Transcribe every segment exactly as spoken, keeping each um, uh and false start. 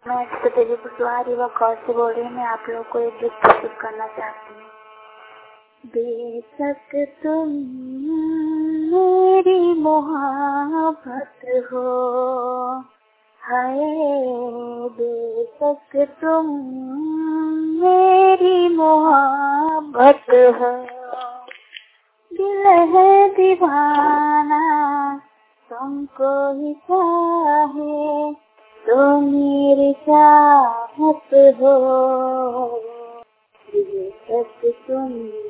मैं तेरी बुधवारी व कौर से बोल रही हूँ। मैं आप लोगों को एक गीत प्रस्तुत करना चाहती हूँ। बेशक तुम मेरी मोहब्बत हो, हाय बेशक तुम मेरी मोहब्बत हो, दिल है दीवाना तुमको ही चाहे तो मेरी चाहत हो, बेशक तुम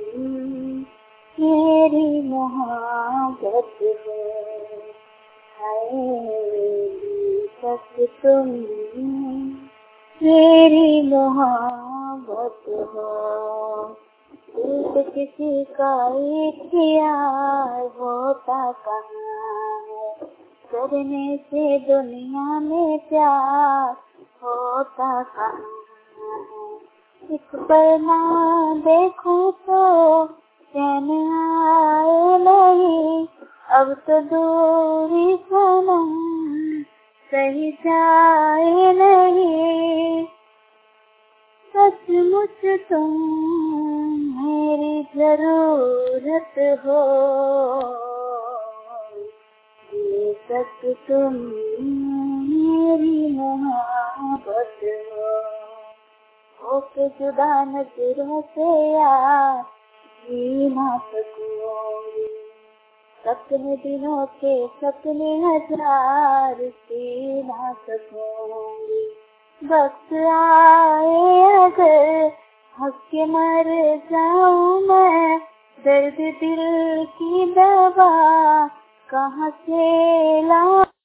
मेरी मोहब्बत हो, हाय बेशक तुम मेरी मोहब्बत हो। दिल किसी का इख्तियार होता कहाँ है, करने से दुनिया में प्यार होता कहाँ है। एक पल ना देखूं तो चैन आए नहीं, अब तो दूरी सनम सही जाए नहीं। सचमुच तुम मेरी जरूरत हो, बेशक तुम मेरी मोहब्बत हो। होके जुदा नजरों से यार जी ना सकूंगी, सपने दिनों के सपने हजार जी ना सकूंगी। वक्त आए अगर हंस के मर जाऊं मैं, दर्द दिल की दवा कहाँ से लाऊं।